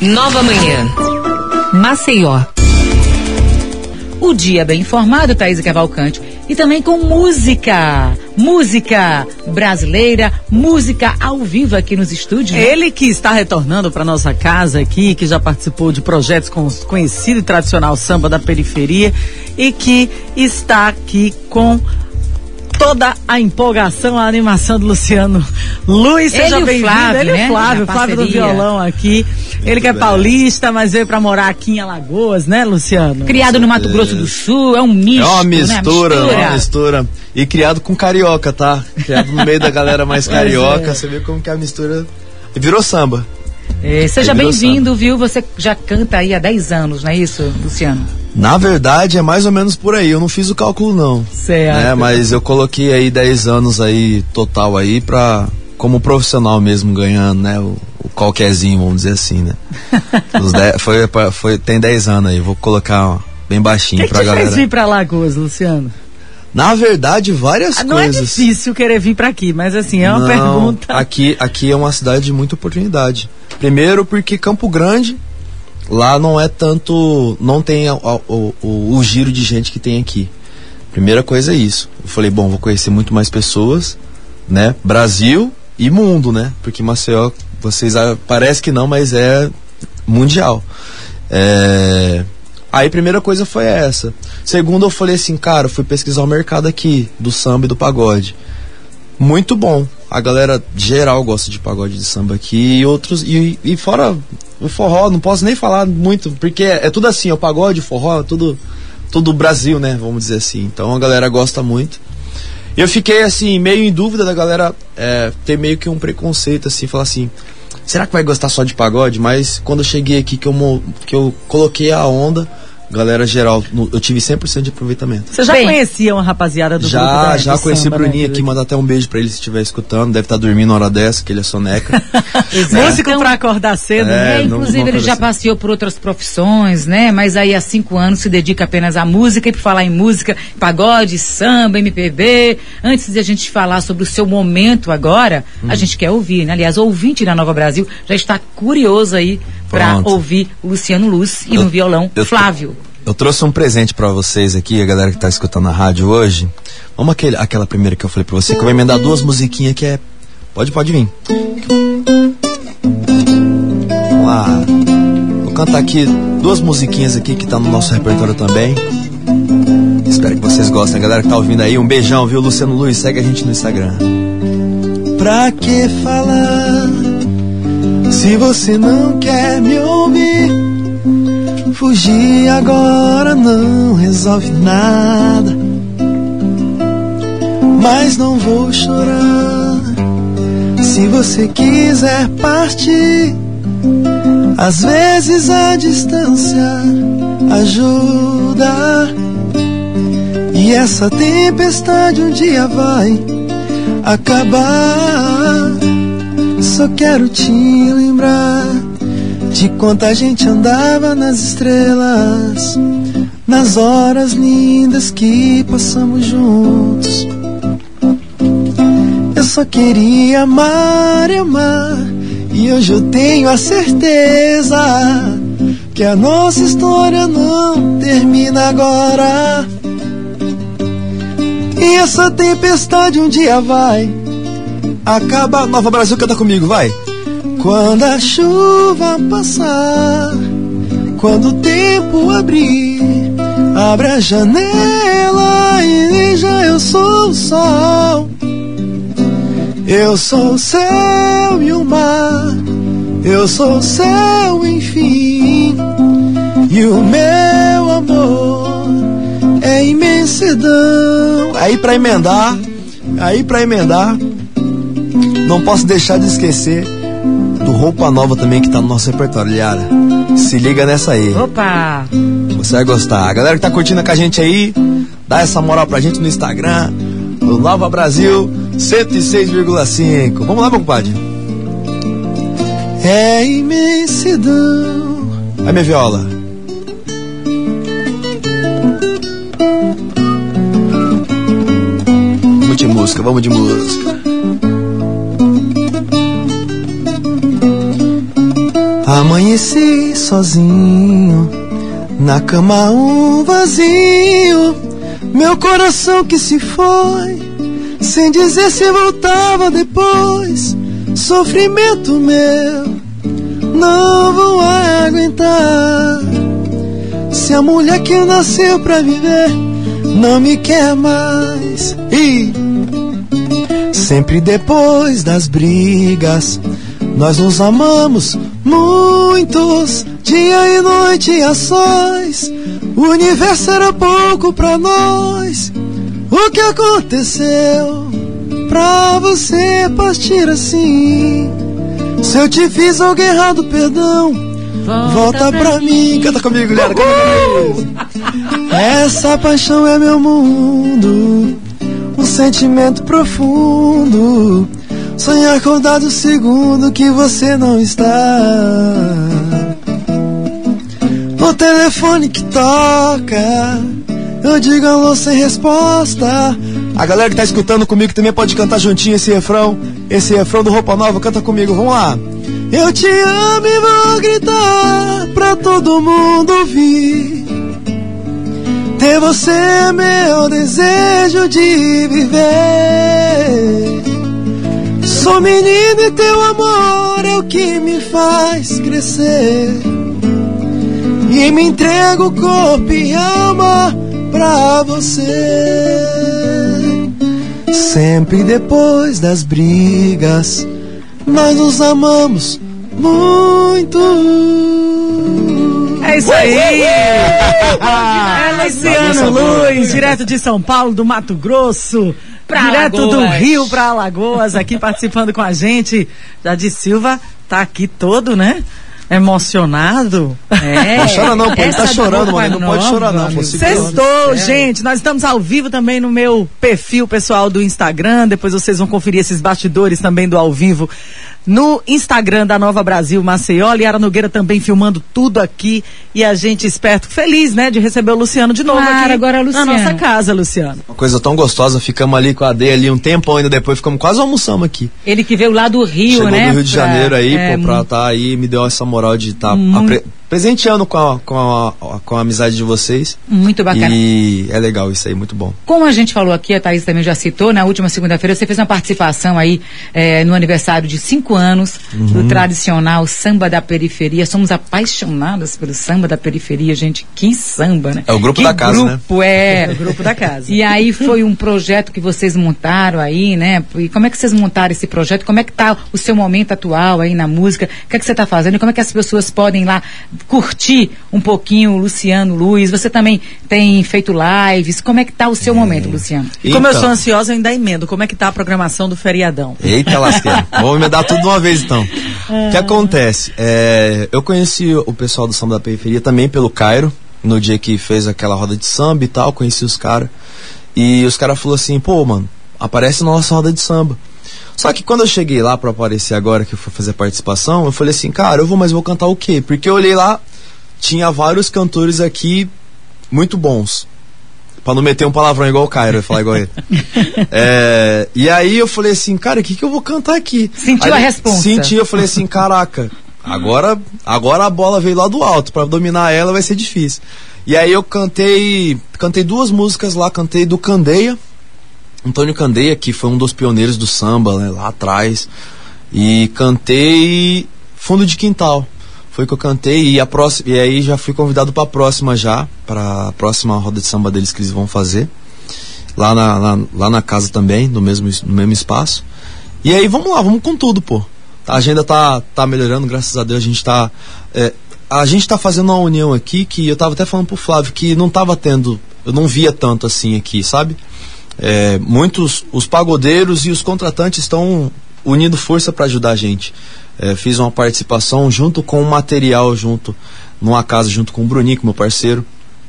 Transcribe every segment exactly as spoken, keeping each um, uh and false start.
Nova Manhã. Maceió. O dia bem informado, Thaís Cavalcante. E também com música. Música brasileira, música ao vivo aqui nos estúdios. Né? Ele que está retornando para nossa casa aqui, que já participou de projetos com o conhecido e tradicional samba da periferia e que está aqui com toda a empolgação, a animação do Luciano Luiz. Seja bem-vindo. Ele e o Flávio, né? Flávio do violão aqui. Ele que é paulista, mas veio pra morar aqui em Alagoas, né, Luciano? Criado no Mato Grosso do Sul, é um misto, É uma mistura, né? uma mistura. E criado com carioca, tá? Criado no meio da galera mais carioca, é. Você vê como que é a mistura virou samba. É, seja bem-vindo, viu? Você já canta aí há dez anos, não é isso, Luciano? Na verdade, é mais ou menos por aí. Eu não fiz o cálculo, não. Certo. Né? Mas eu coloquei aí dez anos aí, total aí, pra... como profissional mesmo, ganhando, né? O, o qualquerzinho, vamos dizer assim, né? Os dez, foi, foi, tem dez anos aí, vou colocar ó, bem baixinho que pra que galera. O que fez vir pra Alagoas, Luciano? Na verdade, várias ah, não coisas. Não é difícil querer vir pra aqui, mas assim, é uma não, pergunta... Aqui, aqui é uma cidade de muita oportunidade. Primeiro porque Campo Grande, lá não é tanto... Não tem o, o, o, o giro de gente que tem aqui. Primeira coisa é isso. Eu falei, bom, vou conhecer muito mais pessoas, né? Brasil... e mundo, né? Porque Maceió, vocês parece que não, mas é mundial. É... Aí primeira coisa foi essa. Segundo, eu falei assim, cara, eu fui pesquisar o mercado aqui do samba e do pagode. Muito bom. A galera geral gosta de pagode de samba aqui e outros e, e fora o forró, não posso nem falar muito, porque é, é tudo assim, é o pagode, o forró, tudo tudo Brasil, né? Vamos dizer assim. Então a galera gosta muito. Eu fiquei assim, meio em dúvida da galera é, ter meio que um preconceito, assim, falar assim, será que vai gostar só de pagode? Mas quando eu cheguei aqui, que eu, que eu coloquei a onda, galera geral, no, eu tive cem por cento de aproveitamento. Você já Bem, conhecia uma rapaziada do já, grupo da, Já, já conheci samba, o Bruninho né? aqui, mandar até um beijo pra ele se estiver escutando, deve estar tá dormindo na hora dessa, que ele é soneca. Músico então, pra acordar cedo, é, né? Inclusive não, não ele já assim. passeou por outras profissões, né? Mas aí há cinco anos se dedica apenas à música, e por falar em música, pagode, samba, M P B. Antes de a gente falar sobre o seu momento agora, hum. a gente quer ouvir, né? Aliás, o ouvinte da Nova Brasil já está curioso aí pra Pronto. ouvir o Luciano Luz e eu, no violão, eu, Flávio. Eu trouxe um presente pra vocês aqui, a galera que tá escutando na rádio hoje. Vamos aquele, aquela primeira que eu falei pra você, que eu vou emendar duas musiquinhas que é... Pode, pode vir. Vamos lá. Vou cantar aqui duas musiquinhas aqui que tá no nosso repertório também. Espero que vocês gostem. A galera que tá ouvindo aí, um beijão, viu? Luciano Luiz, segue a gente no Instagram. Pra que falar se você não quer me ouvir? Fugir agora não resolve nada, mas não vou chorar se você quiser partir. Às vezes a distância ajuda, e essa tempestade um dia vai acabar. Só quero te lembrar de quanta gente andava nas estrelas, nas horas lindas que passamos juntos. Eu só queria amar e amar, e hoje eu tenho a certeza que a nossa história não termina agora. E essa tempestade um dia vai acabar. Nova Brasil, canta comigo, vai! Quando a chuva passar, quando o tempo abrir, abre a janela e veja, eu sou o sol. Eu sou o céu e o mar, eu sou o céu, enfim. E o meu amor é imensidão. Aí pra emendar, aí pra emendar, não posso deixar de esquecer do Roupa Nova também, que tá no nosso repertório, Liara. Se liga nessa aí. Opa! Você vai gostar. A galera que tá curtindo com a gente aí, dá essa moral pra gente no Instagram, no Nova Brasil cento e seis vírgula cinco. Vamos lá, meu compadre. É imensidão. Aí, minha viola. Vamos de música, vamos de música. Amanheci sozinho, na cama um vazio, meu coração que se foi, sem dizer se voltava depois. Sofrimento meu, não vou aguentar. Se a mulher que nasceu pra viver não me quer mais. E sempre depois das brigas, nós nos amamos muitos, dia e noite a sós. O universo era pouco pra nós. O que aconteceu pra você partir assim? Se eu te fiz algo errado, perdão, volta, volta pra, pra mim. mim Canta comigo, galera, canta comigo. Essa paixão é meu mundo, um sentimento profundo. Sonhar acordado o segundo que você não está. O telefone que toca, eu digo alô sem resposta. A galera que tá escutando comigo também pode cantar juntinho esse refrão. Esse refrão do Roupa Nova, canta comigo, vamos lá. Eu te amo e vou gritar pra todo mundo ouvir. Ter você é meu desejo de viver. Sou menino e teu amor é o que me faz crescer. E me entrego corpo e alma pra você. Sempre depois das brigas, nós nos amamos muito. É isso aí. É Luciano Luz, direto de São Paulo, do Mato Grosso. Pra direto Alagoas. Do Rio para Alagoas, aqui participando com a gente. Jadi Silva tá aqui todo, né? Emocionado. É. Não chora não, pô. Ele tá chorando, mano. Não pode chorar não. Sextou, gente. Nós estamos ao vivo também no meu perfil pessoal do Instagram. Depois vocês vão conferir esses bastidores também do ao vivo no Instagram da Nova Brasil Maceió. Liara Nogueira também filmando tudo aqui. E a gente esperto, feliz, né, de receber o Luciano de novo claro, aqui agora, Luciano. na nossa casa, Luciano. Uma coisa tão gostosa. Ficamos ali com a Dei ali um tempão ainda depois. Ficamos quase almoçamos aqui. Ele que veio lá do Rio, Chegou né? Chegou do Rio de pra, Janeiro aí, é, pô, pra tá aí. Me deu essa moral de estar tá presenteando com a, com, a, com a amizade de vocês. Muito bacana. E é legal isso aí, muito bom. Como a gente falou aqui, a Thaís também já citou, na última segunda-feira você fez uma participação aí é, no aniversário de cinco anos uhum. do tradicional samba da periferia. Somos apaixonadas pelo samba da periferia, gente. Que samba, né? É o grupo que da casa, grupo, né? grupo é. É o grupo da casa. E aí foi um projeto que vocês montaram aí, né? E como é que vocês montaram esse projeto? Como é que tá o seu momento atual aí na música? O que é que você tá fazendo? E como é que as pessoas podem lá curtir um pouquinho o Luciano Luz? Você também tem feito lives. Como é que tá o seu é. momento, Luciano? E então, como eu sou ansiosa, eu ainda emendo. Como é que tá a programação do feriadão? Eita lasqueira. Vamos emendar tudo de uma vez então. O que acontece? É, eu conheci o pessoal do samba da periferia também pelo Cairo, no dia que fez aquela roda de samba e tal, conheci os caras. E os caras falaram assim, pô, mano, aparece na nossa roda de samba. Só que quando eu cheguei lá pra aparecer agora, que eu fui fazer participação, eu falei assim, cara, eu vou, mas vou cantar o quê? Porque eu olhei lá, tinha vários cantores aqui muito bons. Pra não meter um palavrão igual o Cairo, eu ia falar igual ele. é, e aí eu falei assim, cara, o que que eu vou cantar aqui? Sentiu aí, a resposta? Senti, eu falei assim, caraca, agora, agora a bola veio lá do alto, pra dominar ela vai ser difícil. E aí eu cantei, cantei duas músicas lá, cantei do Candeia, Antônio Candeia, que foi um dos pioneiros do samba, né, lá atrás, e cantei Fundo de Quintal. Foi que eu cantei e, a próxima, e aí já fui convidado para a próxima já, para a próxima roda de samba deles que eles vão fazer, lá na, lá, lá na casa também, no mesmo, no mesmo espaço. E aí vamos lá, vamos com tudo, pô. A agenda tá, tá melhorando, graças a Deus. A gente tá, é, a gente tá fazendo uma união aqui que eu tava até falando pro Flávio que não tava tendo, eu não via tanto assim aqui, sabe? É, muitos, os pagodeiros e os contratantes estão unindo força para ajudar a gente. É, fiz uma participação junto com o material, junto numa casa, junto com o Bruninho, meu parceiro,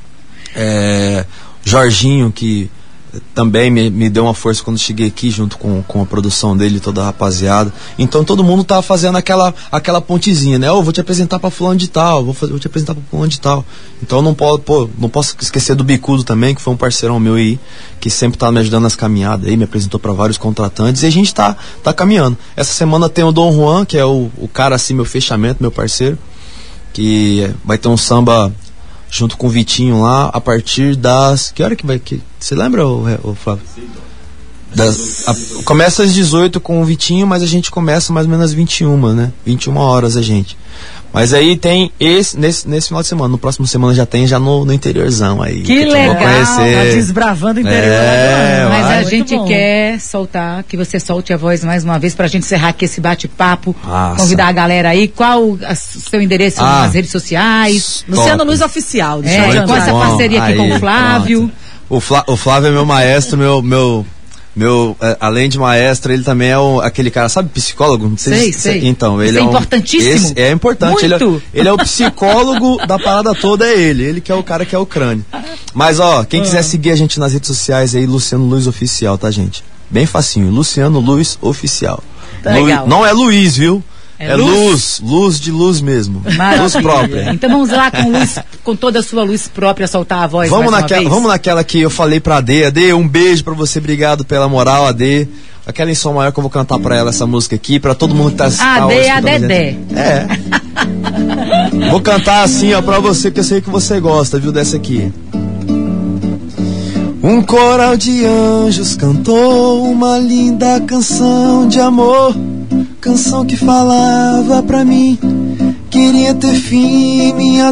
é, Jorginho, que também me, me deu uma força quando cheguei aqui, junto com, com a produção dele, toda a rapaziada. Então todo mundo tá fazendo aquela, aquela pontezinha, né? Eu oh, vou te apresentar pra fulano de tal, vou, vou te apresentar pra fulano de tal. Então não, pode, pô, não posso esquecer do Bicudo também, que foi um parceirão meu aí, que sempre tá me ajudando nas caminhadas aí, me apresentou pra vários contratantes, e a gente tá, tá caminhando. Essa semana tem o Dom Juan, que é o, o cara assim, meu fechamento, meu parceiro. que vai ter um samba junto com o Vitinho lá, a partir das... Que hora que vai... Que, você lembra, o, o Flávio? Das, a, começa às dezoito com o Vitinho, mas a gente começa mais ou menos às vinte e uma, né? vinte e uma horas a gente. Mas aí tem esse, nesse, nesse final de semana, no próximo semana já tem, já no, no interiorzão aí. Que legal, tá desbravando o interior. É, mas vai. a gente quer soltar, que você solte a voz mais uma vez pra gente encerrar aqui esse bate-papo. Nossa. Convidar a galera aí, qual o seu endereço ah, nas redes sociais? Top. Luciano Luiz Oficial. É, com essa parceria aqui aí, com o Flávio. O, Flá, o Flávio é meu maestro, meu... meu Meu, é, além de maestro, ele também é o, aquele cara, sabe, psicólogo? Não sei, sei. Se, então, ele Isso é, é um, importantíssimo. Esse, é importante. Ele é, Muito. ele é o psicólogo da parada toda, é ele. Ele que é o cara que é o crânio. Mas, ó, quem ah. quiser seguir a gente nas redes sociais aí, Luciano Luiz Oficial, tá, gente? Bem facinho, Luciano Luiz Oficial. Tá Lu, legal. Não é Luiz, viu? É, é luz. luz, luz de luz mesmo. Maravilha. Luz própria. Então vamos lá com luz, com toda a sua luz própria, soltar a voz vamos mais naquela, uma vez. Vamos naquela que eu falei pra Ade. Ade, um beijo pra você, obrigado pela moral, Ade. Aquela em som maior que eu vou cantar pra ela essa música aqui, pra todo mundo que tá assistindo. Ade, a Dedé. É. Vou cantar assim, ó, pra você, que eu sei que você gosta, viu, dessa aqui. Um coral de anjos cantou uma linda canção de amor. Canção que falava pra mim, queria ter fim minha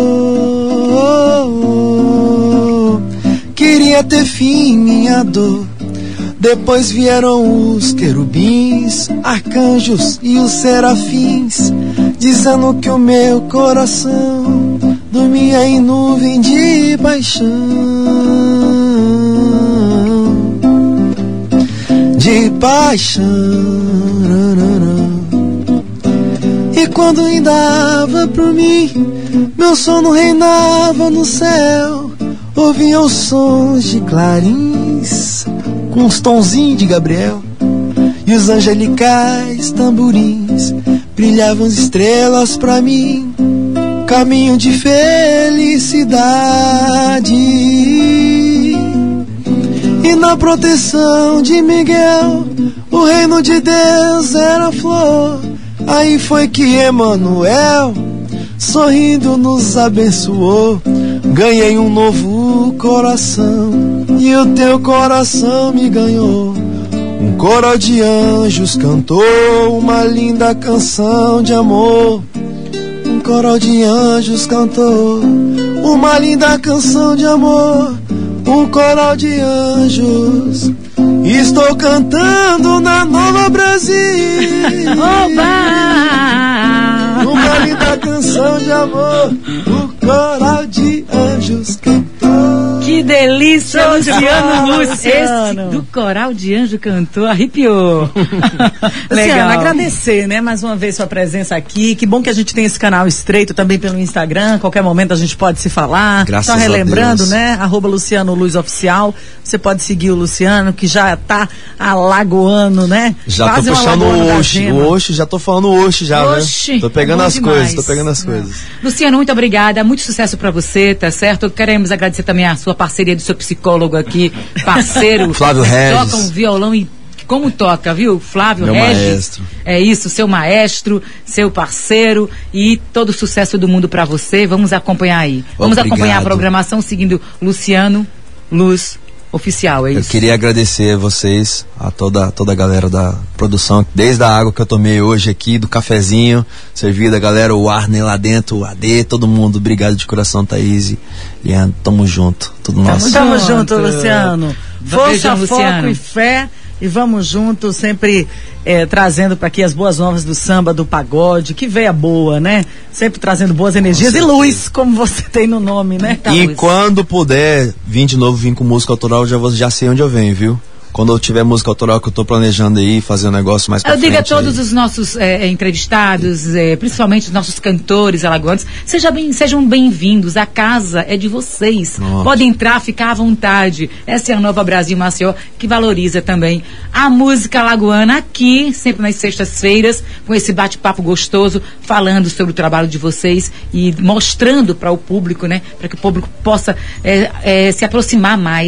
dor. Queria ter fim minha dor. Depois vieram os querubins, arcanjos e os serafins, dizendo que o meu coração dormia em nuvem de paixão. De paixão. E quando andava por mim, meu sono reinava no céu. Ouvia os sons de clarins, com os tonzinhos de Gabriel. E os angelicais tamborins brilhavam as estrelas pra mim. Caminho de felicidade. E na proteção de Miguel, o reino de Deus era flor. Aí foi que Emanuel, sorrindo, nos abençoou. Ganhei um novo coração, e o teu coração me ganhou. Um coral de anjos cantou uma linda canção de amor. Um coral de anjos cantou uma linda canção de amor. Um coral de anjos, estou cantando na Nova Brasil. Oba! Uma linda canção de amor, o coral de anjos cantou. Que delícia, Luciano Luz. Luciano. Esse do coral de anjo cantou, arrepiou. Legal. Agradecer, né, mais uma vez sua presença aqui. Que bom que a gente tem esse canal estreito também pelo Instagram. Qualquer momento a gente pode se falar. Graças Só relembrando, a Deus. né, arroba Luciano Luz Oficial. Você pode seguir o Luciano, que já tá alagoano, né? Já Quase tô puxando o Oxi, o Oxi, já tô falando Oxi já, Oxi, né? Tô pegando é as demais. coisas, tô pegando as coisas. Luciano, muito obrigada, muito sucesso pra você, tá certo? Queremos agradecer também a sua parceria do seu psicólogo aqui, parceiro. Flávio Regis. Toca um violão e como toca, viu? Flávio Meu Regis. maestro. É isso, seu maestro, seu parceiro e todo o sucesso do mundo pra você. Vamos acompanhar aí. Vamos Obrigado. acompanhar a programação seguindo Luciano Luz Oficial, é isso? Eu queria agradecer a vocês, a toda, toda a galera da produção, desde a água que eu tomei hoje aqui, do cafezinho, servida, a galera, o Arney lá dentro, o A D, todo mundo, obrigado de coração, Thaís, Leandro, tamo junto, tudo nosso. Tamo junto, Luciano. Força, Beijão, foco Luciano. e fé. E vamos juntos, sempre eh, trazendo para aqui as boas novas do samba, do pagode, que veia boa, né? Sempre trazendo boas energias e luz, como você tem no nome, né? E luz. quando puder vir de novo, vir com música autoral, já, vou, já sei onde eu venho, viu? Quando eu tiver música autoral que eu tô planejando aí, fazer um negócio mais pra Eu frente. digo a todos aí. os nossos é, entrevistados, é, principalmente os nossos cantores alagoanos, seja bem, sejam bem-vindos. A casa é de vocês. Nossa. Podem entrar, ficar à vontade. Essa é a Nova Brasil Maceió, que valoriza também a música alagoana aqui, sempre nas sextas-feiras, com esse bate-papo gostoso, falando sobre o trabalho de vocês e mostrando para o público, né, para que o público possa é, é, se aproximar mais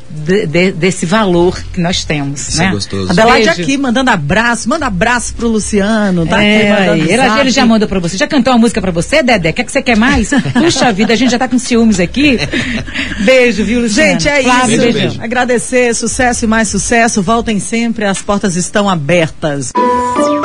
de, de, desse valor que nós temos, Isso né? é gostoso. Adelaide Beijo. aqui, mandando abraço, manda abraço pro Luciano, tá É, aqui mandando ele, zap. ele já mandou pra você. Já cantou uma música pra você, Dedé? Quer que você quer mais? Puxa vida, a gente já tá com ciúmes aqui. Beijo, viu, Luciano? Gente, é Flávio, isso. Beijo, beijão. beijo. Agradecer, sucesso e mais sucesso. Voltem sempre, as portas estão abertas.